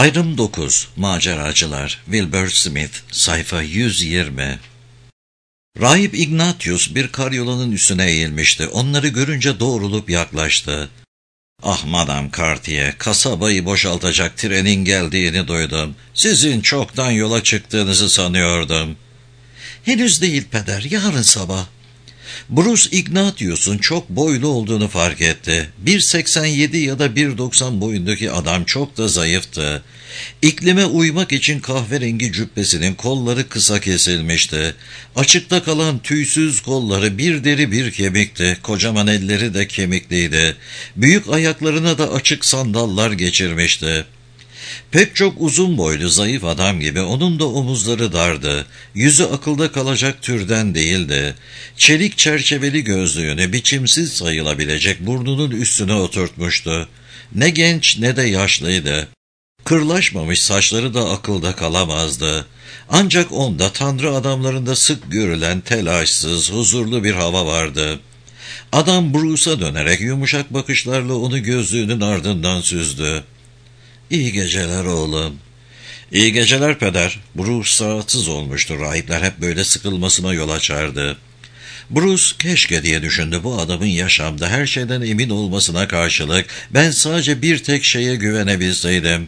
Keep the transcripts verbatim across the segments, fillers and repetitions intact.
Ayrım dokuz. Maceracılar. Wilbur Smith. Sayfa yüz yirmi. Rahip Ignatius bir karyolanın üstüne eğilmişti. Onları görünce doğrulup yaklaştı. "Ah Madame Cartier, kasabayı boşaltacak trenin geldiğini duydum. Sizin çoktan yola çıktığınızı sanıyordum." "Henüz değil peder, yarın sabah." Bruce Ignatius'un çok boylu olduğunu fark etti. bir seksen yedi ya da bir doksan boyundaki adam çok da zayıftı. İklime uymak için kahverengi cübbesinin kolları kısa kesilmişti. Açıkta kalan tüysüz kolları bir deri bir kemikti. Kocaman elleri de kemikliydi. Büyük ayaklarına da açık sandallar geçirmişti. Pek çok uzun boylu zayıf adam gibi onun da omuzları dardı. Yüzü akılda kalacak türden değildi. Çelik çerçeveli gözlüğünü biçimsiz sayılabilecek burnunun üstüne oturtmuştu. Ne genç ne de yaşlıydı. Kırlaşmamış saçları da akılda kalamazdı. Ancak onda tanrı adamlarında sık görülen telaşsız, huzurlu bir hava vardı. Adam Bruce'a dönerek yumuşak bakışlarla onu gözlüğünün ardından süzdü. "İyi geceler oğlum." "İyi geceler peder." Bruce rahatsız olmuştu. Rahipler hep böyle sıkılmasına yol açardı. Bruce keşke diye düşündü, bu adamın yaşamda her şeyden emin olmasına karşılık ben sadece bir tek şeye güvenebilseydim.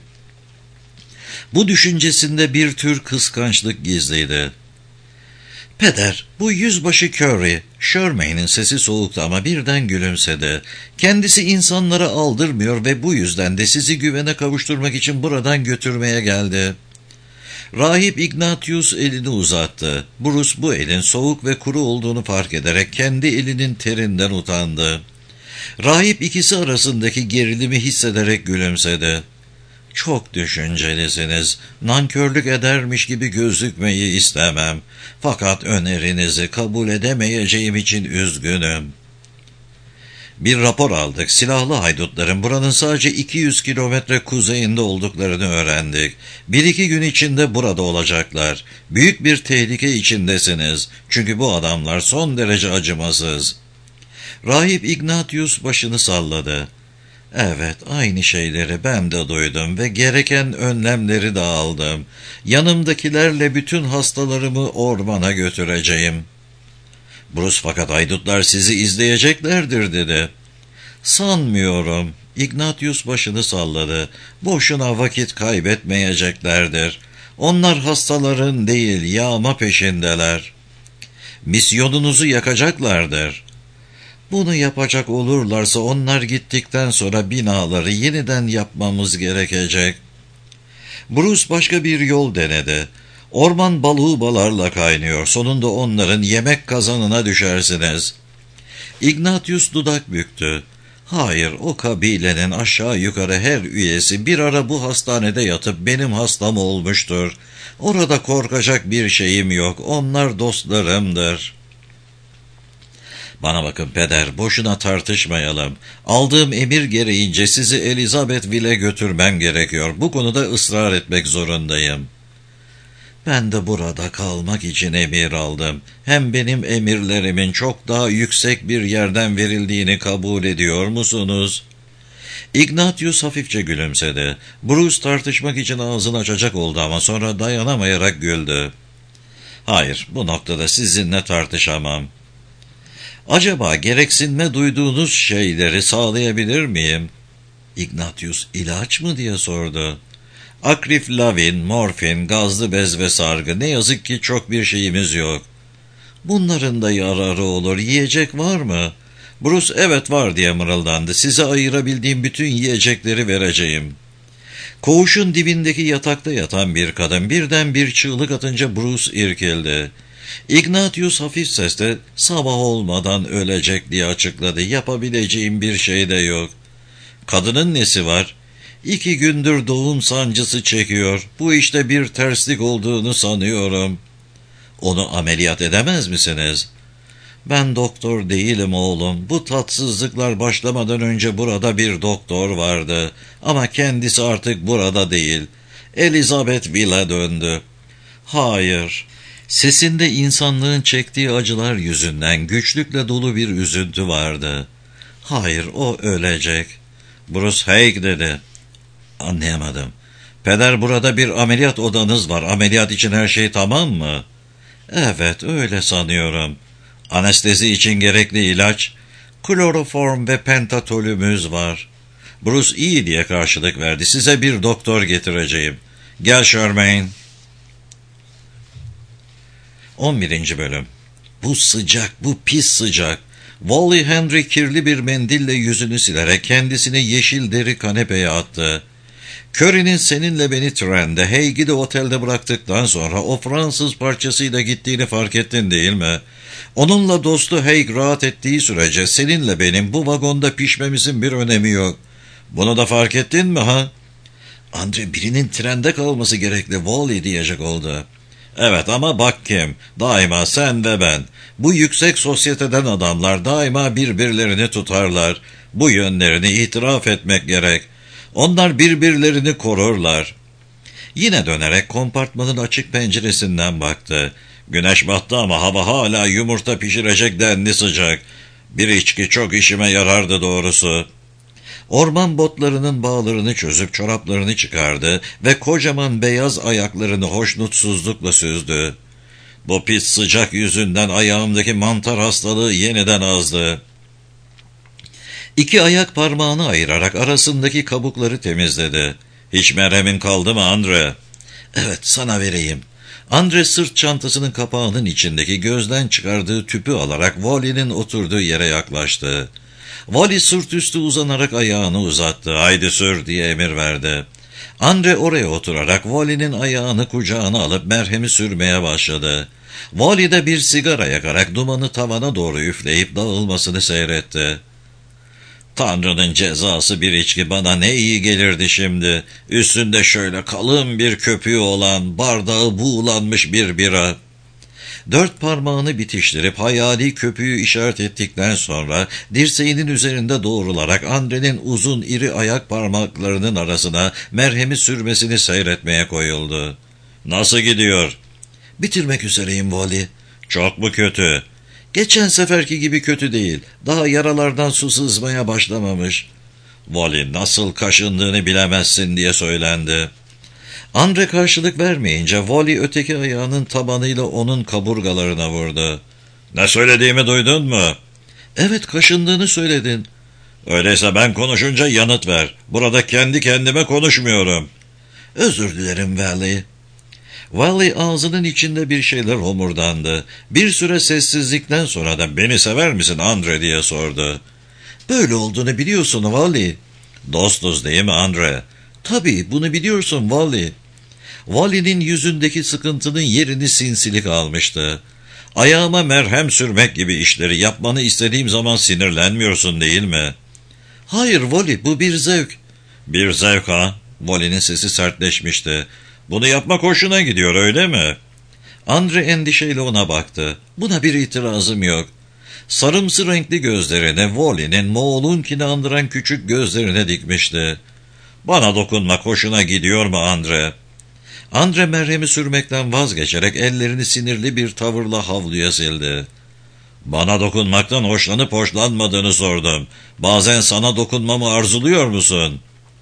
Bu düşüncesinde bir tür kıskançlık gizliydi. "Peder, bu yüzbaşı Curry." Sherman'in sesi soğuktu ama birden gülümsedi. "Kendisi insanlara aldırmıyor ve bu yüzden de sizi güvene kavuşturmak için buradan götürmeye geldi." Rahip Ignatius elini uzattı. Bruce bu elin soğuk ve kuru olduğunu fark ederek kendi elinin terinden utandı. Rahip ikisi arasındaki gerilimi hissederek gülümsedi. "Çok düşüncelisiniz. Nankörlük edermiş gibi gözükmeyi istemem. Fakat önerinizi kabul edemeyeceğim için üzgünüm." "Bir rapor aldık. Silahlı haydutların buranın sadece iki yüz kilometre kuzeyinde olduklarını öğrendik. Bir iki gün içinde burada olacaklar. Büyük bir tehlike içindesiniz. Çünkü bu adamlar son derece acımasız." Rahip Ignatius başını salladı. "Evet, aynı şeyleri ben de duydum ve gereken önlemleri de aldım. Yanımdakilerle bütün hastalarımı ormana götüreceğim." Bruce, "Fakat haydutlar sizi izleyeceklerdir." dedi. "Sanmıyorum." Ignatius başını salladı. "Boşuna vakit kaybetmeyeceklerdir. Onlar hastaların değil, yağma peşindeler. Misyonunuzu yakacaklardır. Bunu yapacak olurlarsa onlar gittikten sonra binaları yeniden yapmamız gerekecek." Bruce başka bir yol denedi. "Orman balığı balarla kaynıyor. Sonunda onların yemek kazanına düşersiniz." Ignatius dudak büktü. "Hayır, o kabilenin aşağı yukarı her üyesi bir ara bu hastanede yatıp benim hastam olmuştur. Orada korkacak bir şeyim yok. Onlar dostlarımdır." "Bana bakın peder, boşuna tartışmayalım. Aldığım emir gereğince sizi Elizabethville'e götürmem gerekiyor. Bu konuda ısrar etmek zorundayım." "Ben de burada kalmak için emir aldım. Hem benim emirlerimin çok daha yüksek bir yerden verildiğini kabul ediyor musunuz?" Ignatius hafifçe gülümsedi. Bruce tartışmak için ağzını açacak oldu ama sonra dayanamayarak güldü. "Hayır, bu noktada sizinle tartışamam. Acaba gereksinme duyduğunuz şeyleri sağlayabilir miyim?" Ignatius, "İlaç mı?" diye sordu. "Akriflavin, morfin, gazlı bez ve sargı. Ne yazık ki çok bir şeyimiz yok." "Bunların da yararı olur. Yiyecek var mı?" Bruce, "Evet var." diye mırıldandı. "Size ayırabildiğim bütün yiyecekleri vereceğim." Koğuşun dibindeki yatakta yatan bir kadın birden bir çığlık atınca Bruce irkildi. Ignatius hafif sesle "Sabah olmadan ölecek." diye açıkladı. "Yapabileceğim bir şey de yok." "Kadının nesi var?" "İki gündür doğum sancısı çekiyor. Bu işte bir terslik olduğunu sanıyorum." "Onu ameliyat edemez misiniz?" "Ben doktor değilim oğlum. Bu tatsızlıklar başlamadan önce burada bir doktor vardı. Ama kendisi artık burada değil. Elizabethville'e döndü." "Hayır." Sesinde insanlığın çektiği acılar yüzünden güçlükle dolu bir üzüntü vardı. "Hayır, o ölecek." Bruce, "Hey," dedi. "Anlayamadım." Peder, burada bir ameliyat odanız var. Ameliyat için her şey tamam mı? Evet, öyle sanıyorum. Anestezi için gerekli ilaç, kloroform ve pentatolümüz var. Bruce iyi diye karşılık verdi. Size bir doktor getireceğim. Gel Shermaine. on birinci Bölüm. Bu sıcak, bu pis sıcak. Wally Henry kirli bir mendille yüzünü silerek kendisini yeşil deri kanepeye attı. Curry'nin seninle beni trende, Haig'i de otelde bıraktıktan sonra o Fransız parçasıyla gittiğini fark ettin değil mi? Onunla dostu Haig rahat ettiği sürece seninle benim bu vagonda pişmemizin bir önemi yok. Bunu da fark ettin mi ha? Andre, birinin trende kalması gerekli, Wally diyecek oldu. Evet ama bak kim, daima sen ve ben. Bu yüksek sosyeteden adamlar daima birbirlerini tutarlar. Bu yönlerini itiraf etmek gerek. Onlar birbirlerini korurlar. Yine dönerek kompartmanın açık penceresinden baktı. Güneş battı ama hava hala yumurta pişirecek denli sıcak. Bir içki çok işime yarardı doğrusu. Orman botlarının bağlarını çözüp çoraplarını çıkardı ve kocaman beyaz ayaklarını hoşnutsuzlukla süzdü. Bu pis sıcak yüzünden ayağımdaki mantar hastalığı yeniden azdı. İki ayak parmağını ayırarak arasındaki kabukları temizledi. Hiç merhemin kaldı mı Andre? Evet, sana vereyim. Andre sırt çantasının kapağının içindeki gözden çıkardığı tüpü alarak Wally'nin oturduğu yere yaklaştı. Wally sırt üstü uzanarak ayağını uzattı. Haydi sür diye emir verdi. Andre oraya oturarak Wally'nin ayağını kucağına alıp merhemi sürmeye başladı. Wally de bir sigara yakarak dumanı tavana doğru üfleyip dağılmasını seyretti. Tanrı'nın cezası, bir içki bana ne iyi gelirdi şimdi. Üstünde şöyle kalın bir köpüğü olan, bardağı buğulanmış bir bira. Dört parmağını bitiştirip hayali köpüğü işaret ettikten sonra dirseğinin üzerinde doğrularak Andre'nin uzun iri ayak parmaklarının arasına merhemi sürmesini seyretmeye koyuldu. Nasıl gidiyor? Bitirmek üzereyim Wally. Çok mu kötü? Geçen seferki gibi kötü değil. Daha yaralardan su sızmaya başlamamış. Wally, nasıl kaşındığını bilemezsin diye söylendi. Andre karşılık vermeyince Wally öteki ayağının tabanıyla onun kaburgalarına vurdu. Ne söylediğimi duydun mu? Evet, kaşındığını söyledin. Öyleyse ben konuşunca yanıt ver. Burada kendi kendime konuşmuyorum. Özür dilerim Wally. Wally ağzının içinde bir şeyler homurdandı. Bir süre sessizlikten sonra da beni sever misin Andre diye sordu. Böyle olduğunu biliyorsun Wally. Dostuz değil mi Andre? Tabii, bunu biliyorsun Wally. Wally'nin yüzündeki sıkıntının yerini sinsilik almıştı. Ayağıma merhem sürmek gibi işleri yapmanı istediğim zaman sinirlenmiyorsun değil mi? Hayır Wally, bu bir zevk. Bir zevk ha? Wally'nin sesi sertleşmişti. Bunu yapmak hoşuna gidiyor öyle mi? Andre endişeyle ona baktı. Buna bir itirazım yok. Sarımsı renkli gözlerine Wally'nin Moğol'unkini andıran küçük gözlerine dikmişti. Bana dokunmak hoşuna gidiyor mu Andre? Andre merhemi sürmekten vazgeçerek ellerini sinirli bir tavırla havluya sildi. Bana dokunmaktan hoşlanıp hoşlanmadığını sordum. Bazen sana dokunmamı arzuluyor musun?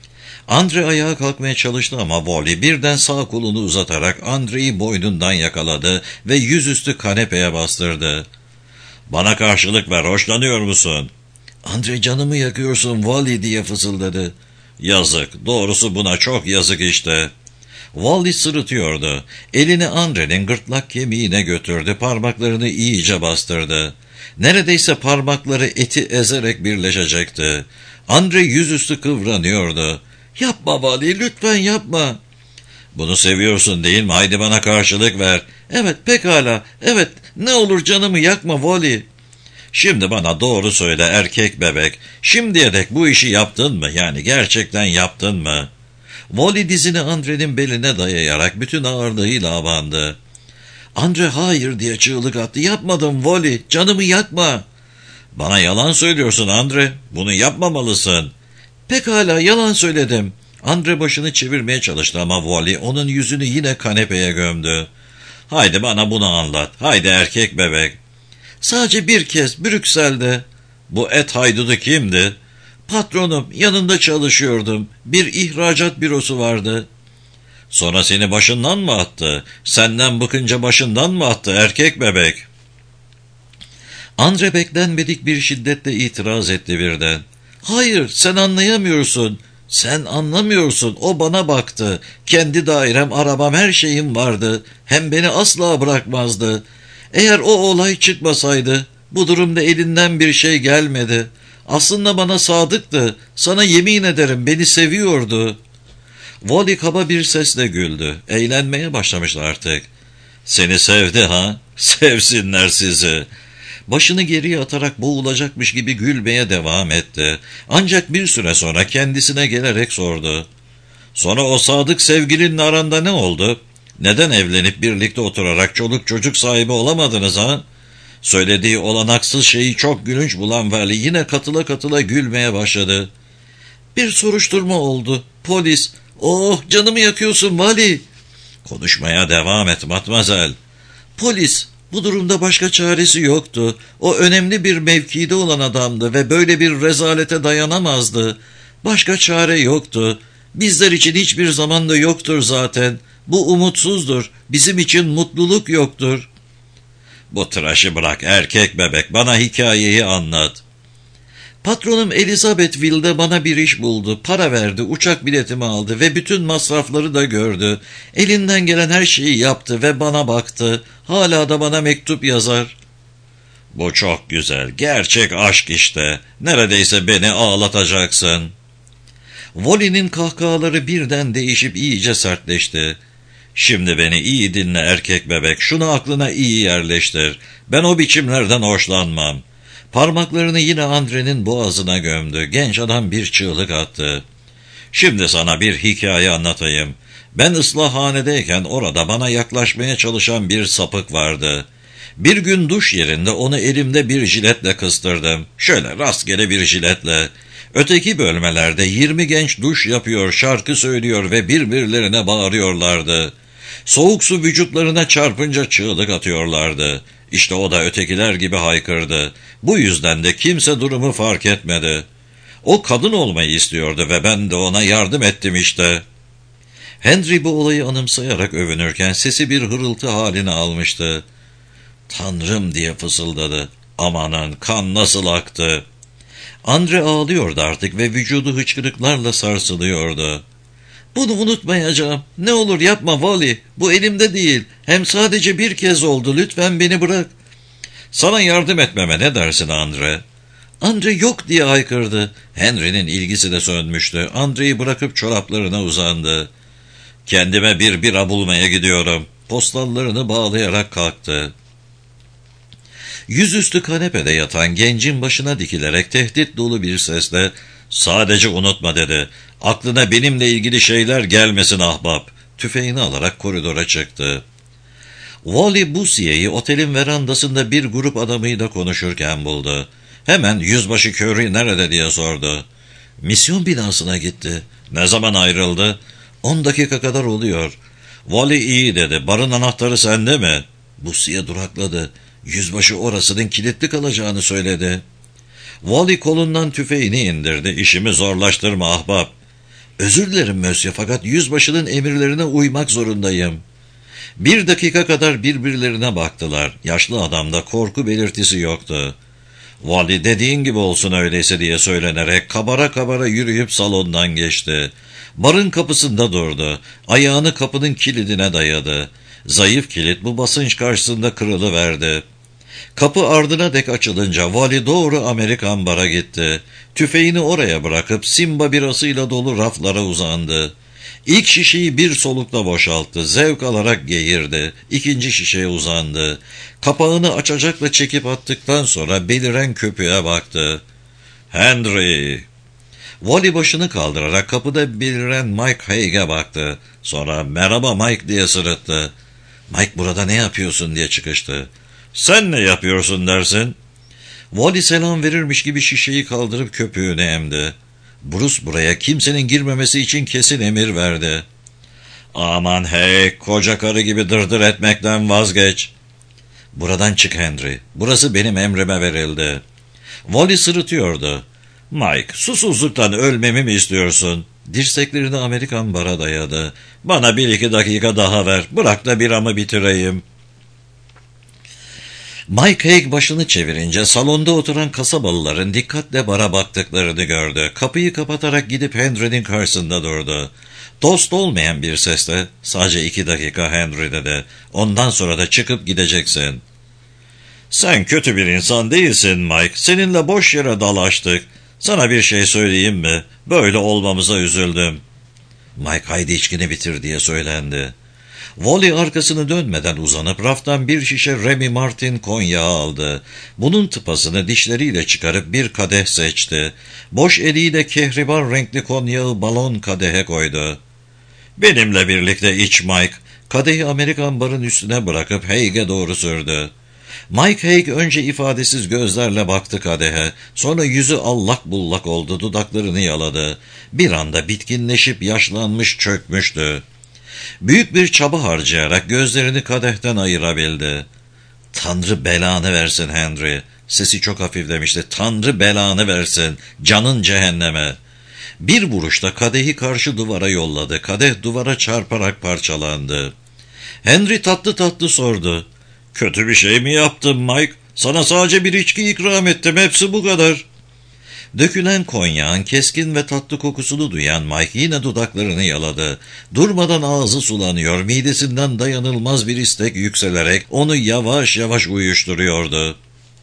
Andre ayağa kalkmaya çalıştı ama Wally birden sağ kolunu uzatarak Andre'yi boynundan yakaladı ve yüzüstü kanepeye bastırdı. Bana karşılık ver, hoşlanıyor musun? Andre, canımı yakıyorsun Wally diye fısıldadı. Yazık, doğrusu buna çok yazık işte. Wally sırıtıyordu. Elini Andre'nin gırtlak kemiğine götürdü, parmaklarını iyice bastırdı. Neredeyse parmakları eti ezerek birleşecekti. Andre yüzüstü kıvranıyordu. Yapma Wally, lütfen yapma. Bunu seviyorsun değil mi? Haydi bana karşılık ver. Evet, pekala. Evet, ne olur canımı yakma Wally. Şimdi bana doğru söyle erkek bebek. Şimdiye dek bu işi yaptın mı? Yani gerçekten yaptın mı? Wally dizini Andre'nin beline dayayarak bütün ağırlığıyla abandı. Andre hayır diye çığlık attı. Yapmadım Wally, canımı yakma. Bana yalan söylüyorsun Andre. Bunu yapmamalısın. Pekala, yalan söyledim. Andre başını çevirmeye çalıştı ama Wally onun yüzünü yine kanepeye gömdü. Haydi bana bunu anlat. Haydi erkek bebek. Sadece bir kez Brüksel'de. Bu et haydudu kimdi? Patronum, yanında çalışıyordum. Bir ihracat bürosu vardı. Sonra seni başından mı attı? Senden bıkınca başından mı attı erkek bebek? Andre beklenmedik bir şiddetle itiraz etti birden. Hayır, sen anlayamıyorsun. Sen anlamıyorsun. O bana baktı. Kendi dairem, arabam, her şeyim vardı. Hem beni asla bırakmazdı. Eğer o olay çıkmasaydı, bu durumda elinden bir şey gelmedi. Aslında bana sadıktı. Sana yemin ederim beni seviyordu. Wally kaba bir sesle güldü. Eğlenmeye başlamışlar artık. Seni sevdi ha? Sevsinler sizi. Başını geriye atarak boğulacakmış gibi gülmeye devam etti. Ancak bir süre sonra kendisine gelerek sordu. Sonra o sadık sevgilinle aranda ne oldu? Neden evlenip birlikte oturarak çoluk çocuk sahibi olamadınız ha? Söylediği olanaksız şeyi çok gülünç bulan Vali yine katıla katıla gülmeye başladı. Bir soruşturma oldu. Polis. Oh, canımı yakıyorsun Vali. Konuşmaya devam et matmazel. Polis. Bu durumda başka çaresi yoktu. O önemli bir mevkide olan adamdı ve böyle bir rezalete dayanamazdı. Başka çare yoktu. Bizler için hiçbir zaman da yoktur zaten. Bu umutsuzdur. Bizim için mutluluk yoktur. Bu tıraşı bırak erkek bebek, bana hikayeyi anlat. Patronum Elizabethville'de bana bir iş buldu. Para verdi, uçak biletimi aldı ve bütün masrafları da gördü. Elinden gelen her şeyi yaptı ve bana baktı. Hala da bana mektup yazar. Bu çok güzel, gerçek aşk işte. Neredeyse beni ağlatacaksın. Wally'nin kahkahaları birden değişip iyice sertleşti. Şimdi beni iyi dinle erkek bebek, şunu aklına iyi yerleştir. Ben o biçimlerden hoşlanmam. Parmaklarını yine Andre'nin boğazına gömdü. Genç adam bir çığlık attı. Şimdi sana bir hikaye anlatayım. Ben ıslahhanedeyken orada bana yaklaşmaya çalışan bir sapık vardı. Bir gün duş yerinde onu elimde bir jiletle kıstırdım. Şöyle rastgele bir jiletle. Öteki bölmelerde yirmi genç duş yapıyor, şarkı söylüyor ve birbirlerine bağırıyorlardı. Soğuk su vücutlarına çarpınca çığlık atıyorlardı. İşte o da ötekiler gibi haykırdı. Bu yüzden de kimse durumu fark etmedi. O kadın olmayı istiyordu ve ben de ona yardım ettim işte. Henry bu olayı anımsayarak övünürken sesi bir hırıltı halini almıştı. Tanrım diye fısıldadı. Amanın kan nasıl aktı. Andre ağlıyordu artık ve vücudu hıçkırıklarla sarsılıyordu. Bunu unutmayacağım. Ne olur yapma Wally. Bu elimde değil. Hem sadece bir kez oldu. Lütfen beni bırak. Sana yardım etmeme ne dersin Andre? Andre yok diye haykırdı. Henry'nin ilgisi de sönmüştü. Andre'yi bırakıp çoraplarına uzandı. Kendime bir bira bulmaya gidiyorum. Postallarını bağlayarak kalktı. Yüzüstü kanepede yatan gencin başına dikilerek tehdit dolu bir sesle "Sadece unutma" dedi. "Aklına benimle ilgili şeyler gelmesin ahbap." Tüfeğini alarak koridora çıktı. Wally Bousier'i otelin verandasında bir grup adamıyla konuşurken buldu. Hemen "Yüzbaşı Curry nerede?" diye sordu. "Misyon binasına gitti." "Ne zaman ayrıldı?" On dakika kadar oluyor." "Wally iyi" dedi. "Barın anahtarı sende mi?" Boussier durakladı. "Yüzbaşı orasının kilitli kalacağını söyledi." Wally kolundan tüfeğini indirdi. "İşimi zorlaştırma ahbap." "Özür dilerim Monsieur, fakat yüzbaşının emirlerine uymak zorundayım." Bir dakika kadar birbirlerine baktılar. Yaşlı adamda korku belirtisi yoktu. "Wally, dediğin gibi olsun öyleyse" diye söylenerek kabara kabara yürüyüp salondan geçti. Barın kapısında durdu. Ayağını kapının kilidine dayadı. Zayıf kilit bu basınç karşısında kırılıverdi. Kapı ardına dek açılınca Wally doğru Amerikan bara gitti. Tüfeğini oraya bırakıp Simba birasıyla dolu raflara uzandı. İlk şişeyi bir solukla boşalttı. Zevk alarak geğirdi. İkinci şişeye uzandı. Kapağını açacakla çekip attıktan sonra beliren köpüğe baktı. "Henry!" Wally başını kaldırarak kapıda beliren Mike Haig'e baktı. Sonra "Merhaba Mike" diye sırıttı. Mike "Burada ne yapıyorsun?" diye çıkıştı. "Sen ne yapıyorsun dersin?" Wally selam verirmiş gibi şişeyi kaldırıp köpüğünü emdi. Bruce buraya kimsenin girmemesi için kesin emir verdi. "Aman hey, koca karı gibi dırdır etmekten vazgeç." "Buradan çık Henry. Burası benim emrime verildi." Wally sırıtıyordu. "Mike, susuzluktan ölmemi mi istiyorsun?" Dirseklerini Amerikan bara dayadı. ''Bana bir iki dakika daha ver, bırak da biramı bitireyim.'' Mike Haig başını çevirince salonda oturan kasabalıların dikkatle bara baktıklarını gördü. Kapıyı kapatarak gidip Henry'nin karşısında durdu. Dost olmayan bir sesle, ''Sadece iki dakika Henry'' dedi. ''Ondan sonra da çıkıp gideceksin.'' ''Sen kötü bir insan değilsin Mike. Seninle boş yere dalaştık. Sana bir şey söyleyeyim mi? Böyle olmamıza üzüldüm.'' Mike ''Haydi içkini bitir'' diye söylendi. Wally arkasını dönmeden uzanıp raftan bir şişe Remy Martin konyağı aldı. Bunun tıpasını dişleriyle çıkarıp bir kadeh seçti. Boş eliyle kehribar renkli konyağı balon kadehe koydu. ''Benimle birlikte iç Mike.'' Kadehi Amerikan barın üstüne bırakıp Haig'e doğru sürdü. Mike Haig önce ifadesiz gözlerle baktı kadehe. Sonra yüzü allak bullak oldu, dudaklarını yaladı. Bir anda bitkinleşip yaşlanmış çökmüştü. Büyük bir çaba harcayarak gözlerini kadehten ayırabildi. ''Tanrı belanı versin Henry.'' Sesi çok hafiflemişti. ''Tanrı belanı versin. Canın cehenneme.'' Bir vuruşta kadehi karşı duvara yolladı. Kadeh duvara çarparak parçalandı. Henry tatlı tatlı sordu. ''Kötü bir şey mi yaptım Mike? Sana sadece bir içki ikram ettim. Hepsi bu kadar.'' Dökülen konyağın keskin ve tatlı kokusunu duyan Mike yine dudaklarını yaladı. Durmadan ağzı sulanıyor, midesinden dayanılmaz bir istek yükselerek onu yavaş yavaş uyuşturuyordu.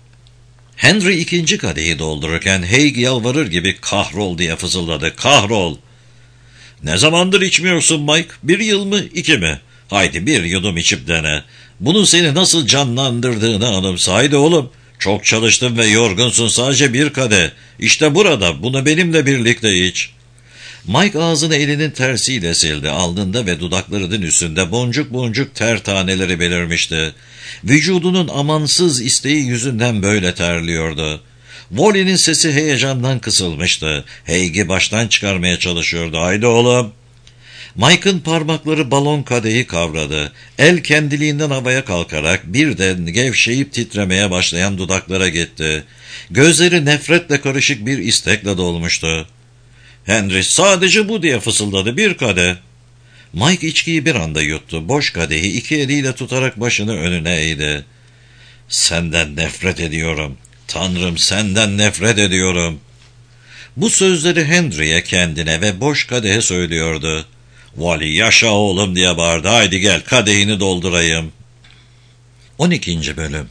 Henry ikinci kadehi doldururken Haig yalvarır gibi ''Kahrol'' diye fısıldadı. ''Kahrol!'' ''Ne zamandır içmiyorsun Mike? Bir yıl mı, iki mi? Haydi bir yudum içip dene. Bunun seni nasıl canlandırdığını anımsa. Haydi oğlum. Çok çalıştın ve yorgunsun, sadece bir kadeh. İşte burada, bunu benimle birlikte iç.'' Mike ağzını elinin tersiyle sildi. Alnında ve dudaklarının üstünde boncuk boncuk ter taneleri belirmişti. Vücudunun amansız isteği yüzünden böyle terliyordu. Wally'nin sesi heyecandan kısılmıştı. Haig'i baştan çıkarmaya çalışıyordu. ''Haydi oğlum.'' Mike'ın parmakları balon kadehi kavradı. El kendiliğinden havaya kalkarak birden gevşeyip titremeye başlayan dudaklara gitti. Gözleri nefretle karışık bir istekle dolmuştu. Henry ''Sadece bu'' diye fısıldadı. ''Bir kadeh.'' Mike içkiyi bir anda yuttu. Boş kadehi iki eliyle tutarak başını önüne eğdi. ''Senden nefret ediyorum. Tanrım, senden nefret ediyorum.'' Bu sözleri Henry'e, kendine ve boş kadehe söylüyordu. ''Wally, yaşa oğlum'' diye bağırdı. ''Haydi gel, kadehini doldurayım.'' on ikinci Bölüm.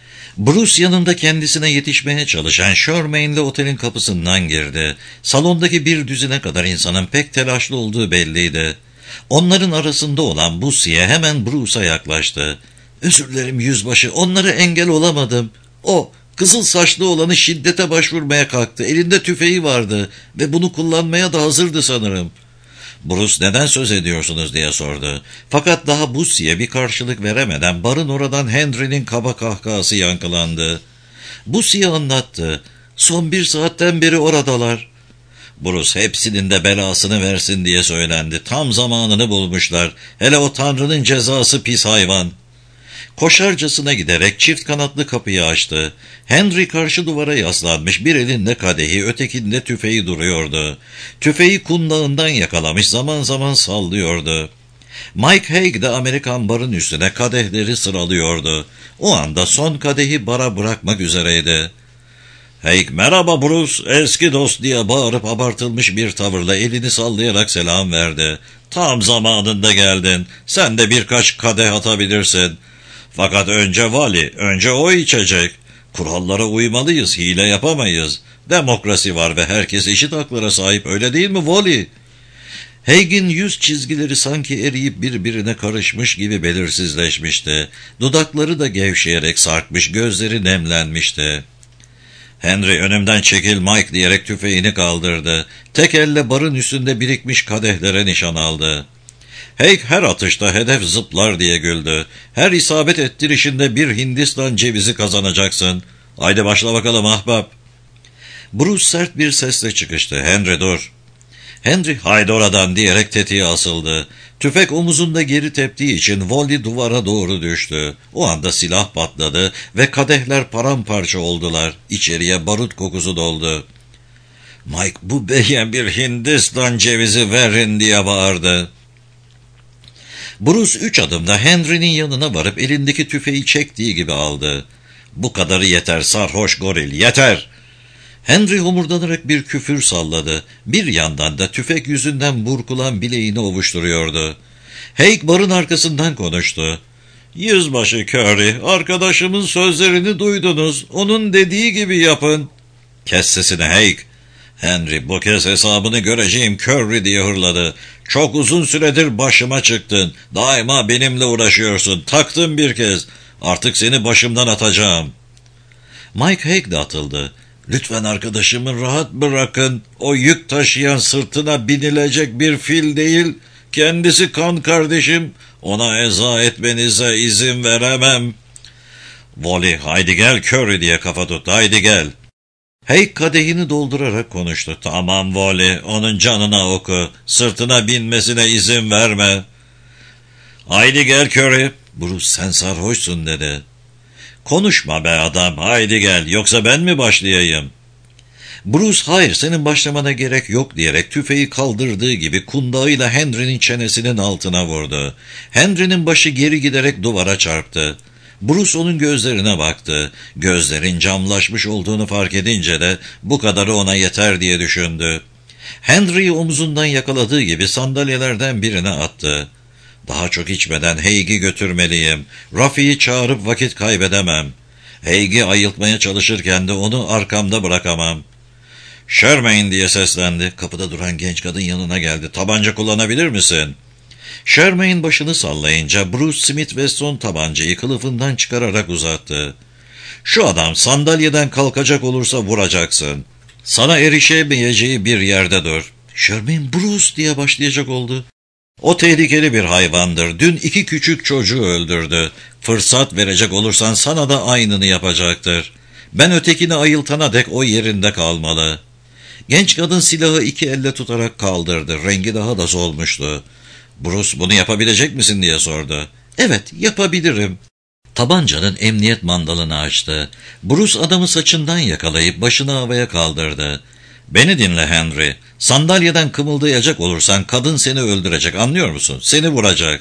Bruce yanında kendisine yetişmeye çalışan Sherman'le otelin kapısından girdi. Salondaki bir düzine kadar insanın pek telaşlı olduğu belliydi. Onların arasında olan Busy'e hemen Bruce'a yaklaştı. ''Özür dilerim yüzbaşı, onlara engel olamadım. O, kızıl saçlı olanı şiddete başvurmaya kalktı. Elinde tüfeği vardı ve bunu kullanmaya da hazırdı sanırım.'' Bruce ''Neden söz ediyorsunuz?'' diye sordu. Fakat daha Busy'e bir karşılık veremeden barın oradan Henry'nin kaba kahkahası yankılandı. Busy'e anlattı. ''Son bir saatten beri oradalar.'' Bruce ''Hepsinin de belasını versin'' diye söylendi. ''Tam zamanını bulmuşlar. Hele o Tanrı'nın cezası, pis hayvan.'' Koşarcasına giderek çift kanatlı kapıyı açtı. Henry karşı duvara yaslanmış, bir elinde kadehi, ötekinde tüfeği duruyordu. Tüfeği kundağından yakalamış, zaman zaman sallıyordu. Mike Haig de Amerikan barın üstüne kadehleri sıralıyordu. O anda son kadehi bara bırakmak üzereydi. Haig ''Merhaba Bruce, eski dost'' diye bağırıp abartılmış bir tavırla elini sallayarak selam verdi. ''Tam zamanında geldin. Sen de birkaç kadeh atabilirsin. Fakat önce Wally, önce o içecek. Kurallara uymalıyız, hile yapamayız. Demokrasi var ve herkes eşit haklara sahip, öyle değil mi Wally?'' Haig'in yüz çizgileri sanki eriyip birbirine karışmış gibi belirsizleşmişti. Dudakları da gevşeyerek sarkmış, gözleri nemlenmişti. ''Henry, önümden çekil Mike'' diyerek tüfeğini kaldırdı. Tek elle barın üstünde birikmiş kadehlere nişan aldı. Haig her atışta hedef zıplar diye güldü. ''Her isabet ettirişinde bir Hindistan cevizi kazanacaksın. Haydi başla bakalım ahbap.'' Bruce sert bir sesle çıkıştı. ''Henry dur.'' Henry ''Haydi oradan'' diyerek tetiğe asıldı. Tüfek omuzunda geri teptiği için Wally duvara doğru düştü. O anda silah patladı ve kadehler paramparça oldular. İçeriye barut kokusu doldu. Mike, bu beye bir Hindistan cevizi verin diye bağırdı. Bruce üç adımda Henry'nin yanına varıp elindeki tüfeği çektiği gibi aldı. Bu kadarı yeter sarhoş goril, yeter! Henry homurdanarak bir küfür salladı. Bir yandan da tüfek yüzünden burkulan bileğini ovuşturuyordu. Haig barın arkasından konuştu. Yüzbaşı Curry, arkadaşımın sözlerini duydunuz. Onun dediği gibi yapın. Kes sesini Haig. Henry, bu kez hesabını göreceğim Curry diye hırladı. Çok uzun süredir başıma çıktın. Daima benimle uğraşıyorsun. Taktım bir kez. Artık seni başımdan atacağım. Mike Haig de atıldı. Lütfen arkadaşımı rahat bırakın. O yük taşıyan sırtına binilecek bir fil değil. Kendisi kan kardeşim. Ona eza etmenize izin veremem. Wally, haydi gel Curry diye kafa tut. Haydi gel. Haig kadehini doldurarak konuştu. Tamam Wally, onun canına oku. Sırtına binmesine izin verme. Haydi gel Curry. Bruce, sen sarhoşsun dedi. Konuşma be adam, haydi gel, yoksa ben mi başlayayım? Bruce, hayır senin başlamana gerek yok diyerek tüfeği kaldırdığı gibi kundağıyla Henry'nin çenesinin altına vurdu. Henry'nin başı geri giderek duvara çarptı. Bruce onun gözlerine baktı. Gözlerin camlaşmış olduğunu fark edince de bu kadarı ona yeter diye düşündü. Henry'yi omuzundan yakaladığı gibi sandalyelerden birine attı. Daha çok içmeden Haig'i götürmeliyim. Rafi'yi çağırıp vakit kaybedemem. Haig'i ayıltmaya çalışırken de onu arkamda bırakamam. Shermaine diye seslendi. Kapıda duran genç kadın yanına geldi. Tabanca kullanabilir misin? Shermaine başını sallayınca Bruce Smith Wesson tabancayı kılıfından çıkararak uzattı. Şu adam sandalyeden kalkacak olursa vuracaksın. Sana erişemeyeceği bir yerde dur. Shermaine Bruce diye başlayacak oldu. O tehlikeli bir hayvandır. Dün iki küçük çocuğu öldürdü. Fırsat verecek olursan sana da aynını yapacaktır. Ben ötekini ayıltana dek o yerinde kalmalı. Genç kadın silahı iki elle tutarak kaldırdı. Rengi daha da solmuştu. Bruce, bunu yapabilecek misin diye sordu. Evet, yapabilirim. Tabancanın emniyet mandalını açtı. Bruce adamı saçından yakalayıp başını havaya kaldırdı. Beni dinle Henry. Sandalyeden kımıldayacak olursan kadın seni öldürecek, anlıyor musun? Seni vuracak.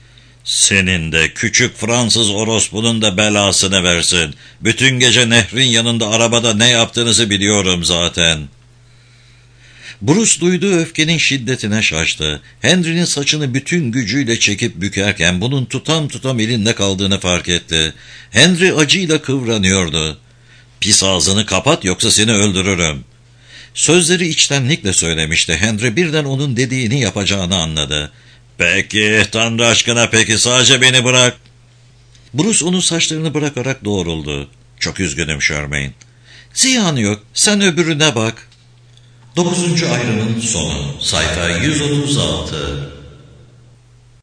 Senin de küçük Fransız orospunun da belasını versin. Bütün gece nehrin yanında arabada ne yaptığınızı biliyorum zaten. Bruce duyduğu öfkenin şiddetine şaştı. Henry'nin saçını bütün gücüyle çekip bükerken bunun tutam tutam elinde kaldığını fark etti. Henry acıyla kıvranıyordu. Pis ağzını kapat yoksa seni öldürürüm. Sözleri içtenlikle söylemişti. Henry birden onun dediğini yapacağını anladı. Peki, Tanrı aşkına peki, sadece beni bırak. Bruce onun saçlarını bırakarak doğruldu. Çok üzgünüm Shermaine. Ziyanı yok, sen öbürüne bak. Dokuzuncu ayrımın sonu. Sayfa yüz otuz altı.